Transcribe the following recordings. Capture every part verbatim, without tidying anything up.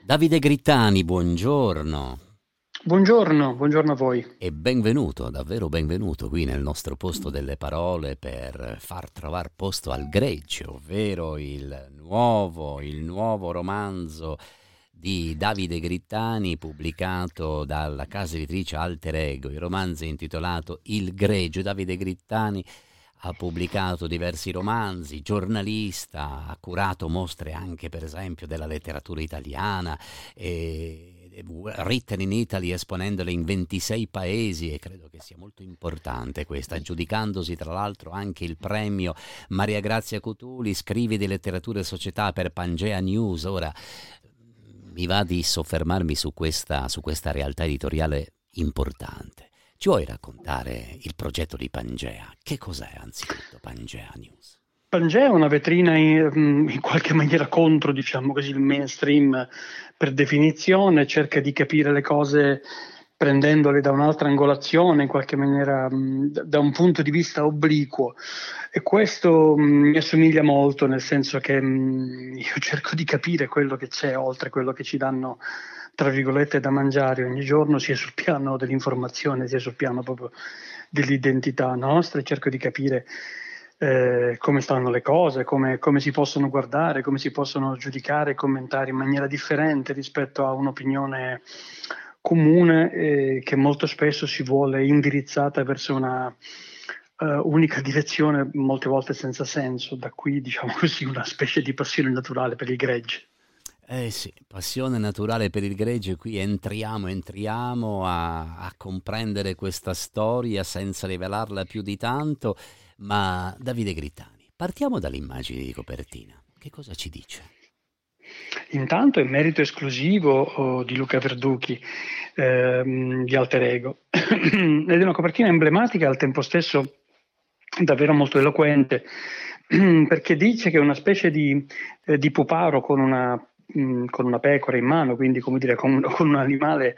Davide Grittani, buongiorno Buongiorno, buongiorno a voi. e benvenuto, davvero benvenuto qui nel nostro posto delle parole per far trovare posto al Gregge, ovvero il nuovo, il nuovo romanzo di Davide Grittani pubblicato dalla casa editrice Alter Ego. Il romanzo è intitolato Il Gregge. Davide Grittani ha pubblicato diversi romanzi, giornalista, ha curato mostre anche per esempio della letteratura italiana, e written in Italy, esponendole in ventisei paesi, e credo che sia molto importante questa, aggiudicandosi tra l'altro anche il premio Maria Grazia Cutuli, scrivi di letteratura e società per Pangea News. Ora mi va di soffermarmi su questa, su questa realtà editoriale importante. Ci vuoi raccontare il progetto di Pangea? Che cos'è anzitutto Pangea News? Pangea è una vetrina in, in qualche maniera contro, diciamo così, il mainstream per definizione, cerca di capire le cose prendendole da un'altra angolazione, in qualche maniera mh, da un punto di vista obliquo. E questo mh, mi assomiglia molto, nel senso che mh, io cerco di capire quello che c'è oltre quello che ci danno, tra virgolette, da mangiare ogni giorno, sia sul piano dell'informazione, sia sul piano proprio dell'identità nostra, e cerco di capire eh, come stanno le cose, come, come si possono guardare, come si possono giudicare e commentare in maniera differente rispetto a un'opinione comune, eh, che molto spesso si vuole indirizzata verso una uh, unica direzione, molte volte senza senso. Da qui, diciamo così, una specie di passione naturale per il gregge. Eh sì, passione naturale per il Gregge, qui entriamo, entriamo a, a comprendere questa storia senza rivelarla più di tanto, ma Davide Grittani, partiamo dall'immagine di copertina, che cosa ci dice? Intanto è merito esclusivo oh, di Luca Verduchi, ehm, di Alter Ego, ed è una copertina emblematica, al tempo stesso davvero molto eloquente, perché dice che è una specie di, eh, di puparo con una, mh, con una pecora in mano, quindi come dire con, con un animale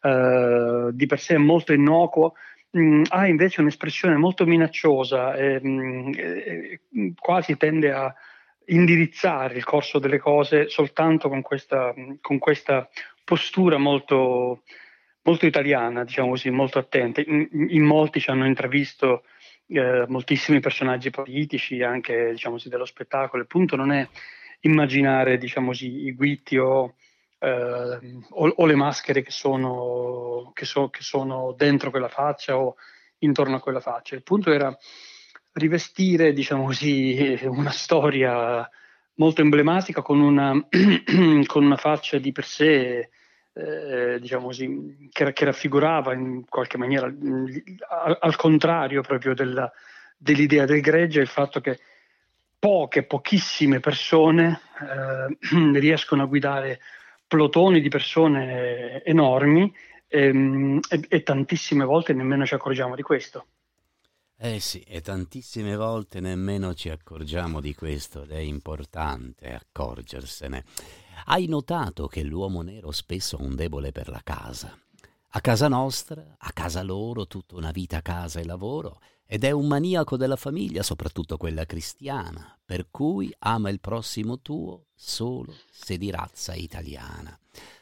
eh, di per sé molto innocuo, mh, ha invece un'espressione molto minacciosa, e, mh, e, quasi tende a indirizzare il corso delle cose soltanto con questa, con questa postura molto, molto italiana, diciamo così, molto attenta. In, in molti ci hanno intravisto eh, moltissimi personaggi politici, anche diciamo così, dello spettacolo. Il punto non è immaginare, diciamo così, i guitti o, eh, o, o le maschere che sono, che, so, che sono dentro quella faccia o intorno a quella faccia. Il punto era rivestire, diciamo così, una storia molto emblematica con una, con una faccia di per sé, eh, diciamo così, che, che raffigurava in qualche maniera, mh, al, al contrario proprio della, dell'idea del gregge, il fatto che poche, pochissime persone eh, riescono a guidare plotoni di persone enormi, ehm, e, e tantissime volte nemmeno ci accorgiamo di questo. Eh sì, e tantissime volte nemmeno ci accorgiamo di questo ed è importante accorgersene. Hai notato che l'uomo nero spesso ha un debole per la casa? A casa nostra, a casa loro, tutta una vita a casa e lavoro, ed è un maniaco della famiglia, soprattutto quella cristiana, per cui ama il prossimo tuo solo se di razza italiana.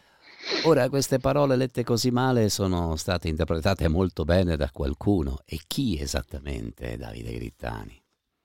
Ora, queste parole lette così male sono state interpretate molto bene da qualcuno. E chi esattamente è Davide Grittani?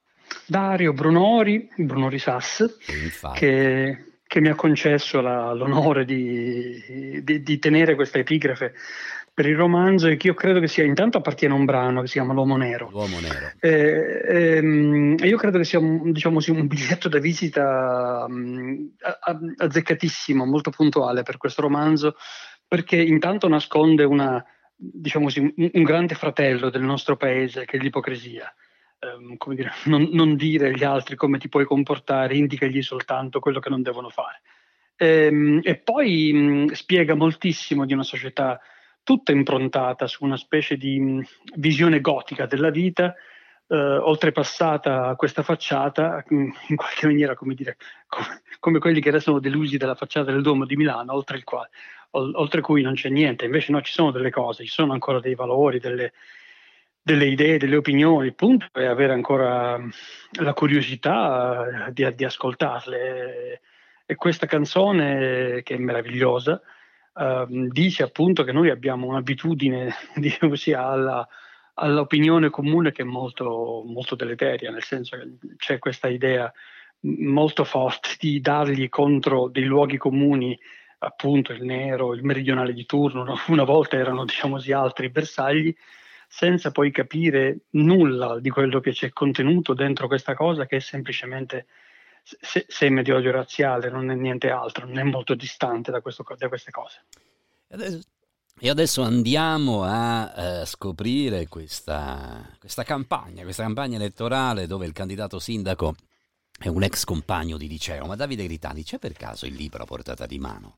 Dario Brunori, Brunori Sass, E infatti, che, che mi ha concesso la- l'onore di, di- di tenere questa epigrafe per il romanzo, e che io credo che sia, intanto appartiene a un brano che si chiama L'Uomo Nero. l'uomo nero. Eh, ehm, e io credo che sia un, diciamo così, un biglietto da visita mh, a- a- azzeccatissimo, molto puntuale per questo romanzo, perché intanto nasconde una, diciamo così, un, un grande fratello del nostro paese, che è l'ipocrisia. Ehm, come dire, non, non dire agli altri come ti puoi comportare, indicagli soltanto quello che non devono fare. Ehm, e poi mh, spiega moltissimo di una società tutta improntata su una specie di mh, visione gotica della vita, eh, oltrepassata questa facciata, mh, in qualche maniera, come dire, come, come quelli che restano delusi dalla facciata del Duomo di Milano, oltre il quale, ol- oltre cui non c'è niente. Invece no, ci sono delle cose, ci sono ancora dei valori, delle, delle idee, delle opinioni. Il punto è avere ancora mh, la curiosità eh, di, di ascoltarle, e E questa canzone, che è meravigliosa, eh, dice appunto che noi abbiamo un'abitudine, diciamo così, alla, all'opinione comune che è molto, molto deleteria, nel senso che c'è questa idea molto forte di dargli contro dei luoghi comuni, appunto il nero, il meridionale di turno, no? Una volta erano, diciamo così, altri bersagli, senza poi capire nulla di quello che c'è contenuto dentro questa cosa, che è semplicemente se- seme di odio razziale, non è niente altro, non è molto distante da, questo, da queste cose. E adesso, e adesso andiamo a eh, scoprire questa, questa campagna, questa campagna elettorale dove il candidato sindaco è un ex compagno di liceo. Ma Davide Gritani, c'è per caso il libro a portata di mano?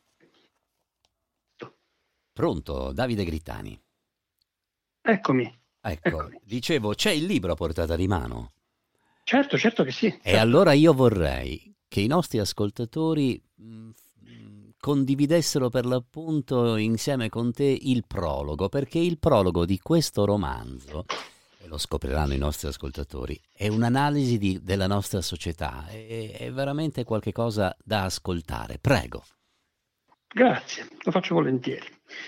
Pronto, Davide Gritani? Eccomi, Ecco, eccomi. dicevo, c'è il libro a portata di mano? Certo, certo che sì. E Certo. allora io vorrei che i nostri ascoltatori mh, condividessero per l'appunto insieme con te il prologo, perché il prologo di questo romanzo, e lo scopriranno i nostri ascoltatori, è un'analisi di, della nostra società, è, è veramente qualche cosa da ascoltare. Prego. Grazie, lo faccio volentieri.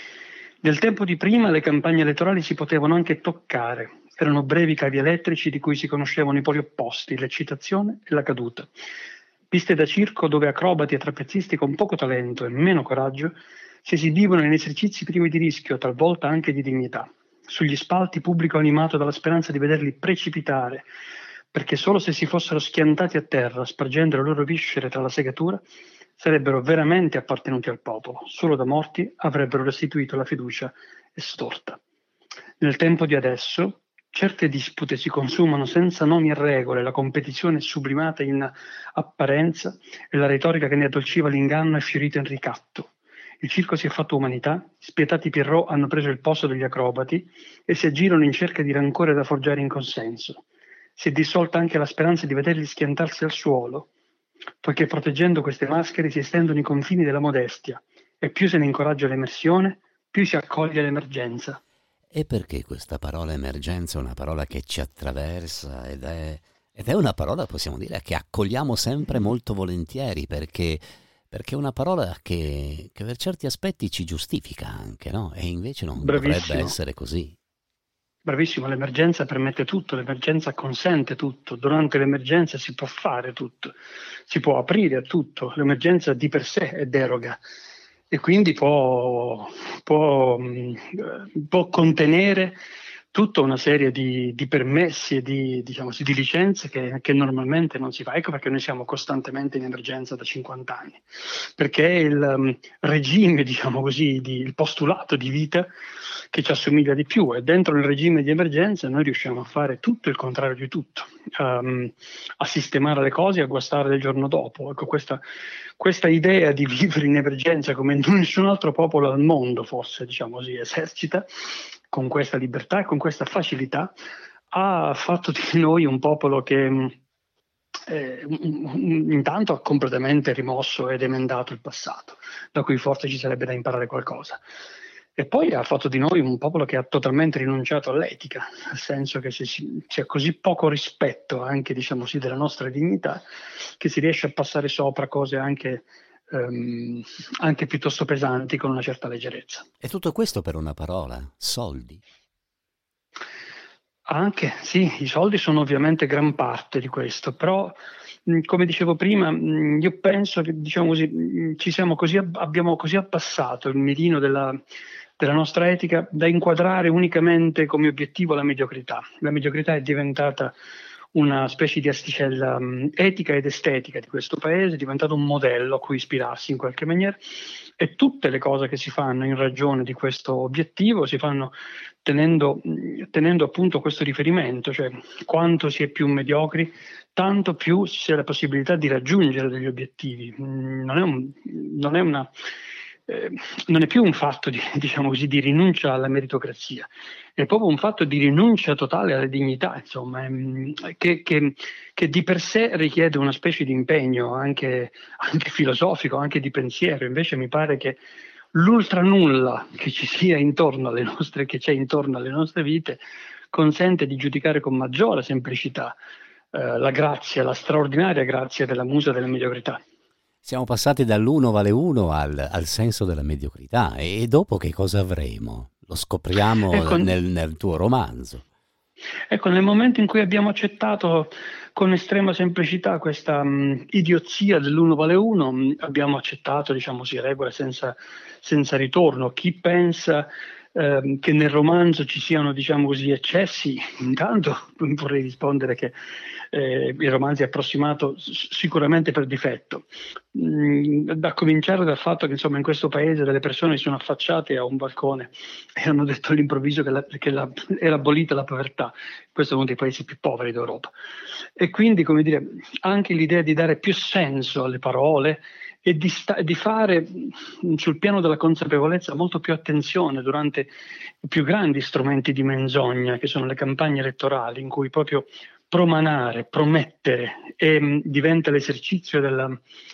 Nel tempo di prima le campagne elettorali si potevano anche toccare, erano brevi cavi elettrici di cui si conoscevano i poli opposti, l'eccitazione e la caduta. Piste da circo dove acrobati e trapezzisti con poco talento e meno coraggio si esibivano in esercizi privi di rischio, talvolta anche di dignità. Sugli spalti pubblico animato dalla speranza di vederli precipitare, perché solo se si fossero schiantati a terra, spargendo le loro viscere tra la segatura, sarebbero veramente appartenuti al popolo, solo da morti avrebbero restituito la fiducia estorta. Nel tempo di adesso, certe dispute si consumano senza nomi e regole, la competizione è sublimata in apparenza e la retorica che ne addolciva l'inganno è fiorita in ricatto. Il circo si è fatto umanità, spietati Pierrot hanno preso il posto degli acrobati e si aggirano in cerca di rancore da forgiare in consenso. Si è dissolta anche la speranza di vederli schiantarsi al suolo, poiché proteggendo queste maschere si estendono i confini della modestia e più se ne incoraggia l'emersione, più si accoglie l'emergenza. E perché questa parola emergenza è una parola che ci attraversa ed è, ed è una parola, possiamo dire, che accogliamo sempre molto volentieri, perché, perché è una parola che, che per certi aspetti ci giustifica anche, no? E invece non dovrebbe Bravissimo. essere così. Bravissimo, l'emergenza permette tutto, l'emergenza consente tutto, durante l'emergenza si può fare tutto, si può aprire a tutto, l'emergenza di per sé è deroga e quindi può, può, mh, può contenere tutta una serie di, di permessi e di, diciamo, di licenze che, che normalmente non si fa. Ecco perché noi siamo costantemente in emergenza da cinquanta anni, perché il um, regime, diciamo così, di, il postulato di vita che ci assomiglia di più, e dentro il regime di emergenza noi riusciamo a fare tutto il contrario di tutto, um, a sistemare le cose e a guastare del giorno dopo. Ecco, questa, questa idea di vivere in emergenza come nessun altro popolo al mondo forse, diciamo così, esercita, con questa libertà e con questa facilità, ha fatto di noi un popolo che eh, intanto ha completamente rimosso ed emendato il passato, da cui forse ci sarebbe da imparare qualcosa. E poi ha fatto di noi un popolo che ha totalmente rinunciato all'etica, nel senso che c'è così poco rispetto anche, diciamo così, della nostra dignità, che si riesce a passare sopra cose anche, um, anche piuttosto pesanti con una certa leggerezza. E tutto questo per una parola, soldi. Anche, sì, i soldi sono ovviamente gran parte di questo, però come dicevo prima, io penso che, diciamo così, ci siamo così, abbiamo così abbassato il mirino della, della nostra etica da inquadrare unicamente come obiettivo la mediocrità. La mediocrità è diventata una specie di asticella um, etica ed estetica di questo paese, è diventato un modello a cui ispirarsi in qualche maniera, e tutte le cose che si fanno in ragione di questo obiettivo si fanno tenendo, tenendo appunto questo riferimento, cioè quanto si è più mediocri, tanto più si ha la possibilità di raggiungere degli obiettivi. Non è, un, non è una... Eh, non è più un fatto di, diciamo così, di rinuncia alla meritocrazia, è proprio un fatto di rinuncia totale alla dignità, insomma, che, che, che di per sé richiede una specie di impegno anche, anche filosofico, anche di pensiero. Invece mi pare che l'ultra nulla che ci sia intorno alle nostre, che c'è intorno alle nostre vite, consente di giudicare con maggiore semplicità eh, la grazia, la straordinaria grazia della musa della mediocrità. Siamo passati dall'uno vale uno al, al senso della mediocrità e, e dopo che cosa avremo? Lo scopriamo Ecco, nel, nel tuo romanzo. ecco, nel momento in cui abbiamo accettato con estrema semplicità questa mh, idiozia dell'uno vale uno, mh, abbiamo accettato, diciamo così, regole senza, senza ritorno. Chi pensa ehm, che nel romanzo ci siano, diciamo così, eccessi, intanto vorrei rispondere che eh, il romanzo è approssimato s- sicuramente per difetto. Mm, da cominciare dal fatto che insomma in questo paese delle persone si sono affacciate a un balcone e hanno detto all'improvviso che, la, che la, era abolita la povertà. Questo è uno dei paesi più poveri d'Europa. E quindi, come dire, anche l'idea di dare più senso alle parole e di, sta- di fare mh, sul piano della consapevolezza molto più attenzione durante i più grandi strumenti di menzogna, che sono le campagne elettorali, in cui proprio promanare, promettere e mh, diventa l'esercizio della,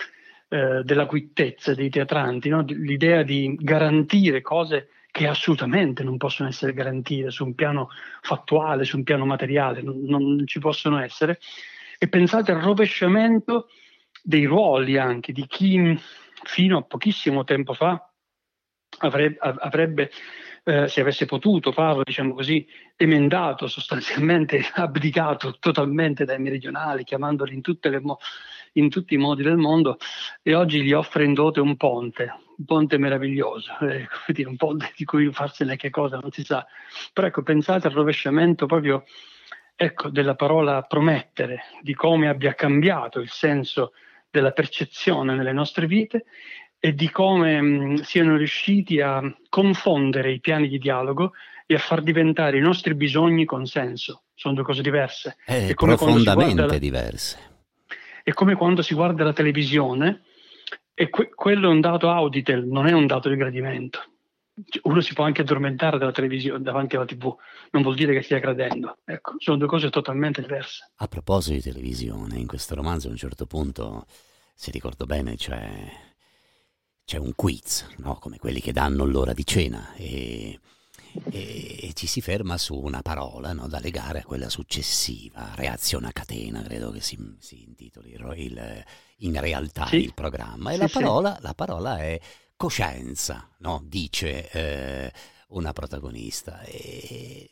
eh, della quittezza dei teatranti, no? L'idea di garantire cose che assolutamente non possono essere garantite su un piano fattuale, su un piano materiale, non, non ci possono essere. E pensate al rovesciamento dei ruoli anche di chi fino a pochissimo tempo fa avrebbe, avrebbe eh, se avesse potuto farlo, diciamo così, emendato, sostanzialmente abdicato totalmente dai meridionali, chiamandoli in, tutte le mo- in tutti i modi del mondo, e oggi gli offre in dote un ponte, un ponte meraviglioso, eh, come dire, un ponte di cui farsene che cosa non si sa. Però ecco, pensate al rovesciamento proprio, ecco, della parola promettere, di come abbia cambiato il senso della percezione nelle nostre vite e di come mh, siano riusciti a confondere i piani di dialogo e a far diventare i nostri bisogni consenso. Sono due cose diverse. È È come quando si guarda profondamente la, diverse. è come quando si guarda la televisione e que- quello è un dato Auditel, non è un dato di gradimento. Cioè, uno si può anche addormentare dalla televisione, davanti alla tivù, non vuol dire che stia gradendo. Ecco, sono due cose totalmente diverse. A proposito di televisione, in questo romanzo a un certo punto, se ricordo bene, c'è, c'è un quiz, no? Come quelli che danno l'ora di cena e, e- e ci si ferma su una parola, no? Da legare a quella successiva, reazione a catena, credo che si, si intitoli il, il- in realtà Sì, il programma. E sì, la sì. parola, la parola è coscienza, no? Dice eh, una protagonista. E,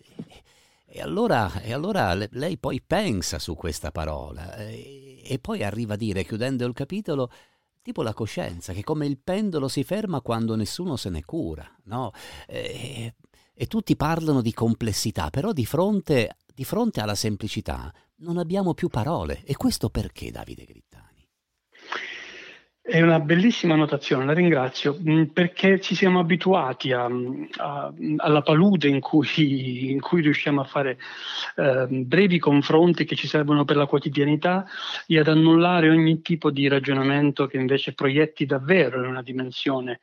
e allora, e allora le- lei poi pensa su questa parola e, e poi arriva a dire, chiudendo il capitolo, tipo la coscienza, che come il pendolo si ferma quando nessuno se ne cura, no? E, e tutti parlano di complessità, però di fronte, di fronte alla semplicità non abbiamo più parole. E questo perché, Davide Grittani? È una bellissima notazione, la ringrazio, mh, perché ci siamo abituati a- a- alla palude in cui, in cui riusciamo a fare eh, brevi confronti che ci servono per la quotidianità e ad annullare ogni tipo di ragionamento che invece proietti davvero in una dimensione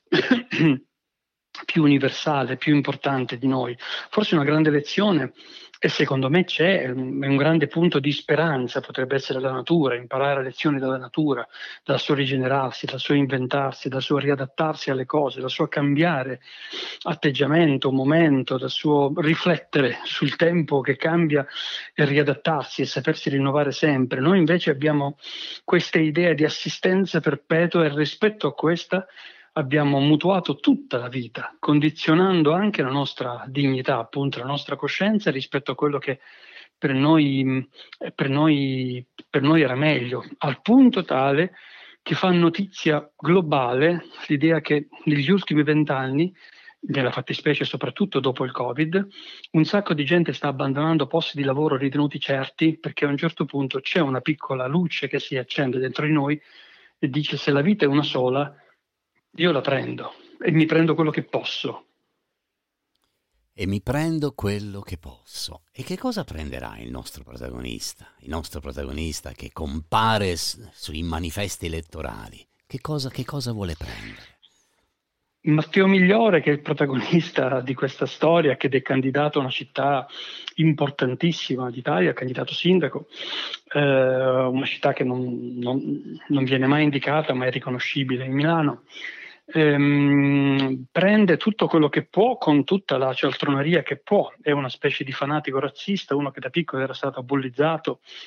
più universale, più importante di noi. Forse una grande lezione, e secondo me c'è, è un, è un grande punto di speranza, potrebbe essere la natura, imparare lezioni dalla natura, dal suo rigenerarsi, dal suo inventarsi, dal suo riadattarsi alle cose, dal suo cambiare atteggiamento, momento, dal suo riflettere sul tempo che cambia e riadattarsi e sapersi rinnovare sempre. Noi invece abbiamo questa idea di assistenza perpetua e rispetto a questa abbiamo mutuato tutta la vita, condizionando anche la nostra dignità, appunto la nostra coscienza rispetto a quello che per noi, per noi, per noi era meglio, al punto tale che fa notizia globale l'idea che negli ultimi vent'anni, nella fattispecie soprattutto dopo il Covid, un sacco di gente sta abbandonando posti di lavoro ritenuti certi perché a un certo punto c'è una piccola luce che si accende dentro di noi e dice: se la vita è una sola, io la prendo e mi prendo quello che posso. E mi prendo quello che posso. E che cosa prenderà il nostro protagonista? Il nostro protagonista che compare s- sui manifesti elettorali. Che cosa, che cosa vuole prendere? Matteo Migliore, che è il protagonista di questa storia, che è candidato a una città importantissima d'Italia, candidato sindaco, eh, una città che non, non- non viene mai indicata, ma è riconoscibile in Milano. Ehm, prende tutto quello che può con tutta la cialtroneria che può, è una specie di fanatico razzista, uno che da piccolo era stato bullizzato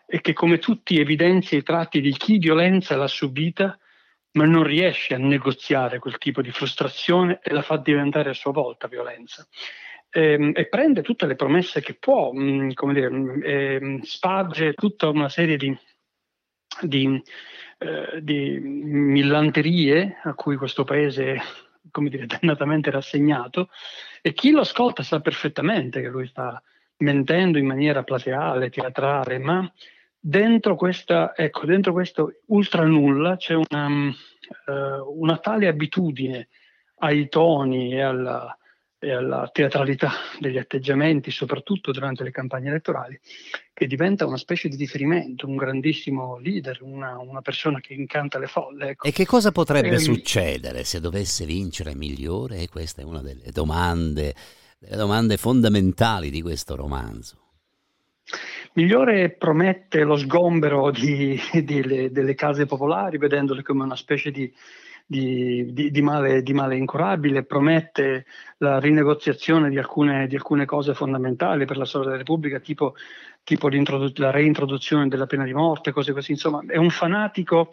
e che come tutti evidenzia i tratti di chi violenza l'ha subita, ma non riesce a negoziare quel tipo di frustrazione e la fa diventare a sua volta violenza. E, e prende tutte le promesse che può, mh, come dire, mh, e sparge tutta una serie di, di, eh, di millanterie a cui questo paese è, come dire, dannatamente rassegnato, e chi lo ascolta sa perfettamente che lui sta mentendo in maniera plateale, teatrale, ma dentro questa, ecco, dentro questo ultra nulla c'è una, uh, una tale abitudine ai toni e alla, e alla teatralità degli atteggiamenti, soprattutto durante le campagne elettorali, che diventa una specie di riferimento, un grandissimo leader, una, una persona che incanta le folle. Ecco. E che cosa potrebbe ehm, succedere se dovesse vincere Migliore? E questa è una delle domande, delle domande fondamentali di questo romanzo. Migliore promette lo sgombero di, di le, delle case popolari, vedendole come una specie di, di, di, di, male, di male incurabile, promette la rinegoziazione di alcune, di alcune cose fondamentali per la storia della Repubblica, tipo, tipo la reintroduzione della pena di morte, cose così. Insomma, è un fanatico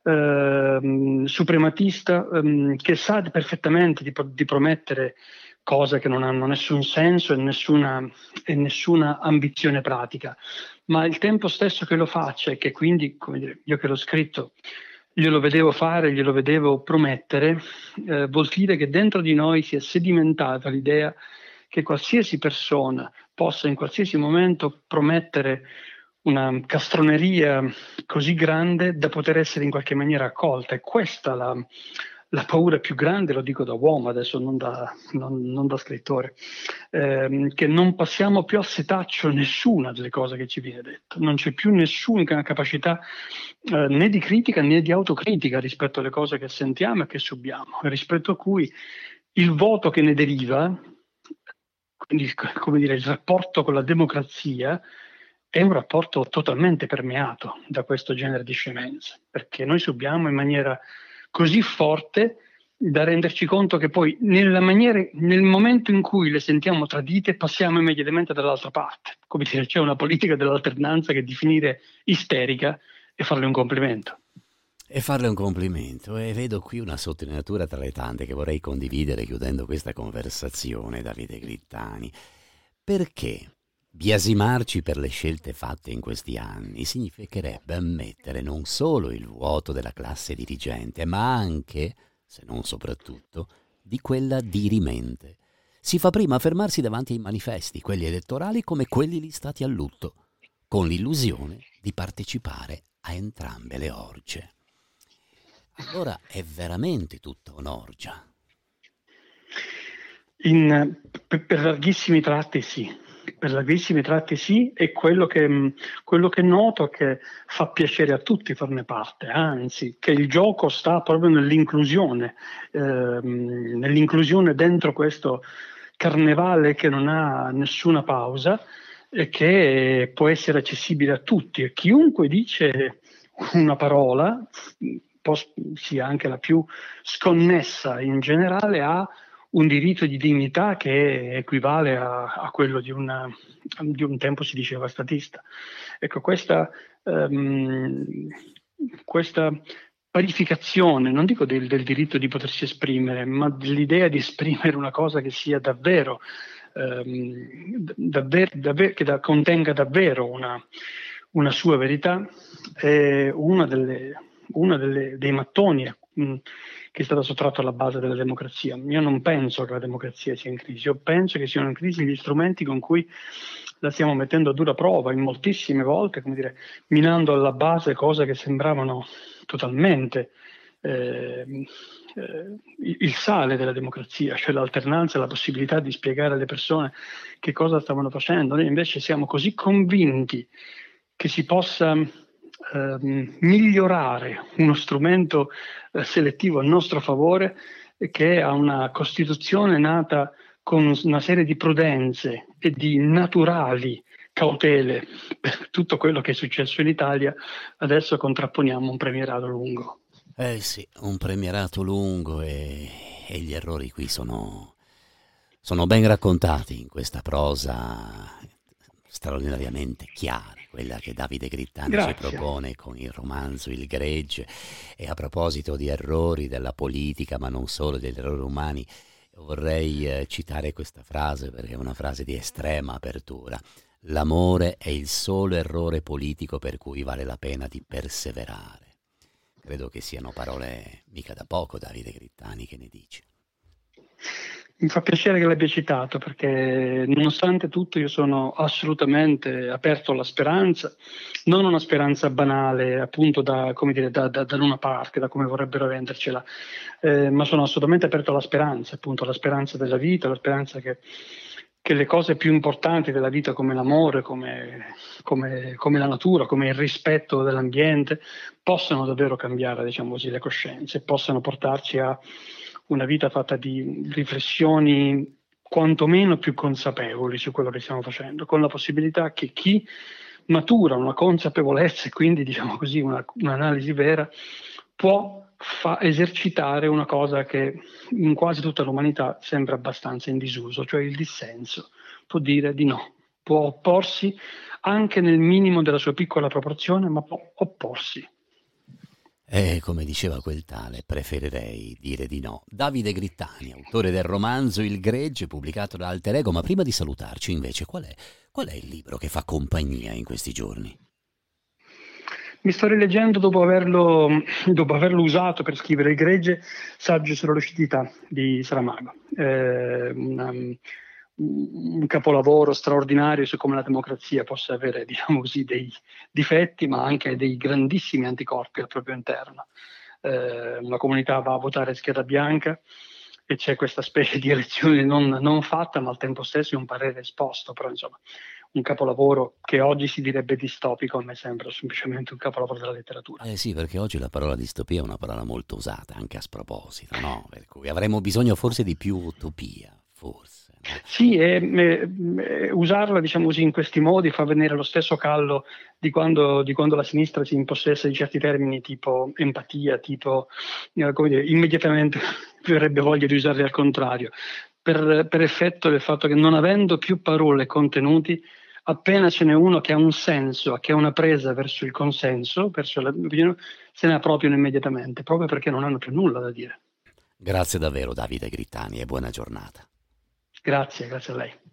eh, suprematista eh, che sa perfettamente di, di promettere cose che non hanno nessun senso e nessuna, e nessuna ambizione pratica, ma al tempo stesso che lo faccia e che quindi, come dire, io che l'ho scritto, glielo vedevo fare, glielo vedevo promettere, eh, vuol dire che dentro di noi si è sedimentata l'idea che qualsiasi persona possa in qualsiasi momento promettere una castroneria così grande da poter essere in qualche maniera accolta. E questa la La paura più grande, lo dico da uomo adesso, non da, non, non da scrittore, ehm, che non passiamo più a setaccio nessuna delle cose che ci viene detto. Non c'è più nessuna capacità eh, né di critica né di autocritica rispetto alle cose che sentiamo e che subiamo, rispetto a cui il voto che ne deriva, quindi come dire, il rapporto con la democrazia, è un rapporto totalmente permeato da questo genere di scemenze, perché noi subiamo in maniera così forte da renderci conto che poi nella maniera, nel momento in cui le sentiamo tradite passiamo immediatamente dall'altra parte. Come dire, c'è una politica dell'alternanza che definire isterica e farle un complimento. E farle un complimento, e vedo qui una sottolineatura tra le tante che vorrei condividere chiudendo questa conversazione, Davide Grittani. Perché biasimarci per le scelte fatte in questi anni significherebbe ammettere non solo il vuoto della classe dirigente, ma anche, se non soprattutto, di quella dirimente. Si fa prima a fermarsi davanti ai manifesti, quelli elettorali come quelli listati a lutto, con l'illusione di partecipare a entrambe le orge. Allora è veramente tutta un'orgia. In, per, per larghissimi tratti sì. Per larghissimi tratti sì, e quello che, quello che noto che fa piacere a tutti farne parte, anzi che il gioco sta proprio nell'inclusione, ehm, nell'inclusione dentro questo carnevale che non ha nessuna pausa e che può essere accessibile a tutti, e chiunque dice una parola, sia anche la più sconnessa in generale, ha un diritto di dignità che equivale a, a quello di, una, di un tempo si diceva statista. Ecco, questa, um, questa parificazione, non dico del, del diritto di potersi esprimere, ma dell'idea di esprimere una cosa che sia davvero, um, davvero, davvero che da, contenga davvero una, una sua verità, è una delle, una delle, dei mattoni mh, che è stata sottratta alla base della democrazia. Io non penso che la democrazia sia in crisi, io penso che siano in crisi gli strumenti con cui la stiamo mettendo a dura prova in moltissime volte, come dire, minando alla base cose che sembravano totalmente eh, eh, il sale della democrazia, cioè l'alternanza, la possibilità di spiegare alle persone che cosa stavano facendo. Noi invece siamo così convinti che si possa Ehm, migliorare uno strumento eh, selettivo a nostro favore, eh, che ha una Costituzione nata con una serie di prudenze e di naturali cautele per tutto quello che è successo in Italia. Adesso contrapponiamo un premierato lungo. Eh sì, un premierato lungo, e, e gli errori qui sono, sono ben raccontati in questa prosa straordinariamente chiara, quella che Davide Grittani Grazie. ci propone con il romanzo Il Gregge. E a proposito di errori della politica, ma non solo, degli errori umani, vorrei eh, citare questa frase perché è una frase di estrema apertura. L'amore è il solo errore politico per cui vale la pena di perseverare. Credo che siano parole mica da poco, Davide Grittani, che ne dici? Mi fa piacere che l'abbia citato, perché nonostante tutto io sono assolutamente aperto alla speranza, non una speranza banale, appunto da, come dire, da, da, da Luna Park, da come vorrebbero vendercela, eh, ma sono assolutamente aperto alla speranza, appunto alla speranza della vita, alla speranza che, che le cose più importanti della vita, come l'amore, come, come, come la natura, come il rispetto dell'ambiente, possano davvero cambiare, diciamo così, le coscienze, possano portarci a una vita fatta di riflessioni quantomeno più consapevoli su quello che stiamo facendo, con la possibilità che chi matura una consapevolezza e quindi, diciamo così, una, un'analisi vera, può fa esercitare una cosa che in quasi tutta l'umanità sembra abbastanza in disuso, cioè il dissenso. Può dire di no, può opporsi anche nel minimo della sua piccola proporzione, ma può opporsi. E come diceva quel tale, preferirei dire di no. Davide Grittani, autore del romanzo Il Gregge, pubblicato da Alter Ego. Ma prima di salutarci, invece, qual è, qual è il libro che fa compagnia in questi giorni? Mi sto rileggendo, dopo averlo, dopo averlo usato per scrivere Il Gregge, Saggio sulla lucidità di Saramago. Eh, una, un capolavoro straordinario su come la democrazia possa avere, diciamo così, dei difetti, ma anche dei grandissimi anticorpi al proprio interno. Eh, una comunità va a votare scheda bianca e c'è questa specie di elezione non, non fatta, ma al tempo stesso un parere esposto, però insomma un capolavoro che oggi si direbbe distopico, a me sembra semplicemente un capolavoro della letteratura. Eh sì, perché oggi la parola distopia è una parola molto usata, anche a sproposito, no? Per cui avremmo bisogno forse di più utopia, forse. No? Sì, e, e, e usarla, diciamo così, in questi modi fa venire lo stesso callo di quando, di quando la sinistra si impossessa di certi termini tipo empatia, tipo, eh, come dire, immediatamente verrebbe voglia di usarli al contrario, per, per effetto del fatto che non avendo più parole e contenuti, appena ce n'è uno che ha un senso, che ha una presa verso il consenso, verso l'opinione, se ne appropriano immediatamente, proprio perché non hanno più nulla da dire. Grazie davvero Davide Grittani e buona giornata. Grazie, grazie a lei.